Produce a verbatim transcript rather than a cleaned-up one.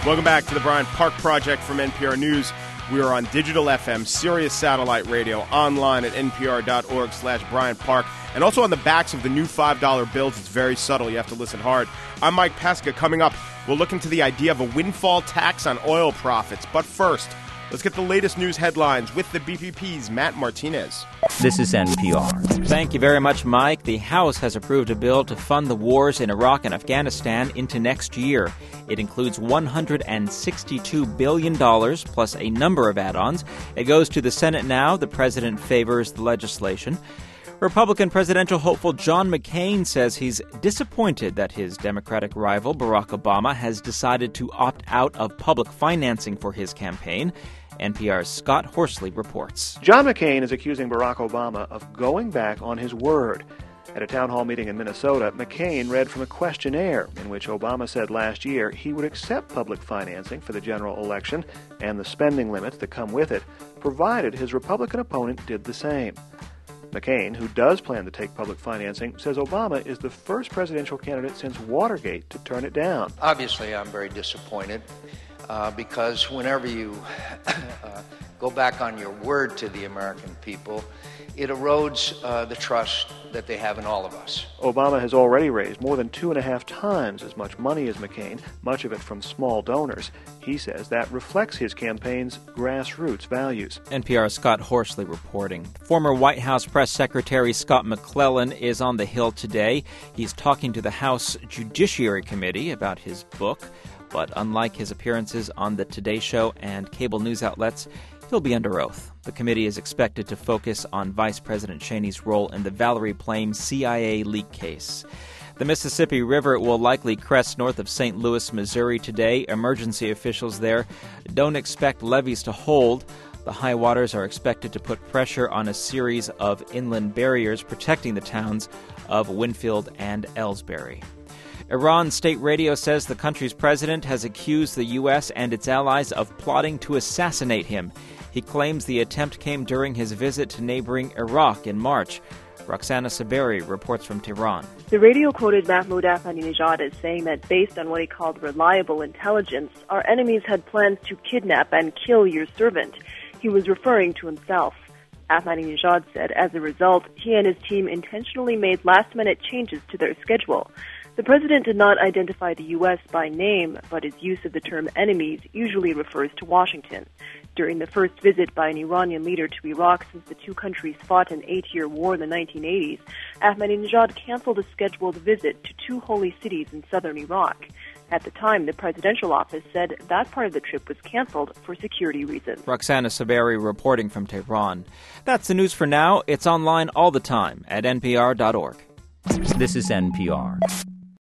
Welcome back to the Bryant Park Project from N P R News. We are on digital F M, Sirius Satellite Radio, online at npr.org slash Bryant Park, and also on the backs of the new five dollar bills. It's very subtle. You have to listen hard. I'm Mike Pesca. Coming up, we'll look into the idea of a windfall tax on oil profits. But first, let's get the latest news headlines with the B P P's Matt Martinez. This is N P R. Thank you very much, Mike. The House has approved a bill to fund the wars in Iraq and Afghanistan into next year. It includes one hundred sixty-two billion dollars plus a number of add-ons. It goes to the Senate now. The president favors the legislation. Republican presidential hopeful John McCain says he's disappointed that his Democratic rival Barack Obama has decided to opt out of public financing for his campaign. N P R's Scott Horsley reports. John McCain is accusing Barack Obama of going back on his word. At a town hall meeting in Minnesota, McCain read from a questionnaire in which Obama said last year he would accept public financing for the general election and the spending limits that come with it, provided his Republican opponent did the same. McCain, who does plan to take public financing, says Obama is the first presidential candidate since Watergate to turn it down. Obviously, I'm very disappointed uh, because whenever you uh, go back on your word to the American people, it erodes uh, the trust that they have in all of us. Obama has already raised more than two and a half times as much money as McCain, much of it from small donors. He says that reflects his campaign's grassroots values. N P R's Scott Horsley reporting. Former White House Press Secretary Scott McClellan is on the Hill today. He's talking to the House Judiciary Committee about his book. But unlike his appearances on the Today Show and cable news outlets, he'll be under oath. The committee is expected to focus on Vice President Cheney's role in the Valerie Plame C I A leak case. The Mississippi River will likely crest north of Saint Louis, Missouri today. Emergency officials there don't expect levees to hold. The high waters are expected to put pressure on a series of inland barriers protecting the towns of Winfield and Ellsbury. Iran state radio says the country's president has accused the U S and its allies of plotting to assassinate him. He claims the attempt came during his visit to neighboring Iraq in March. Roxana Saberi reports from Tehran. The radio quoted Mahmoud Ahmadinejad as saying that based on what he called reliable intelligence, our enemies had plans to kidnap and kill your servant. He was referring to himself. Ahmadinejad said as a result, he and his team intentionally made last-minute changes to their schedule. The president did not identify the U S by name, but his use of the term enemies usually refers to Washington. During the first visit by an Iranian leader to Iraq since the two countries fought an eight-year war in the nineteen eighties, Ahmadinejad canceled a scheduled visit to two holy cities in southern Iraq. At the time, the presidential office said that part of the trip was canceled for security reasons. Roxana Saberi reporting from Tehran. That's the news for now. It's online all the time at N P R dot org. This is N P R.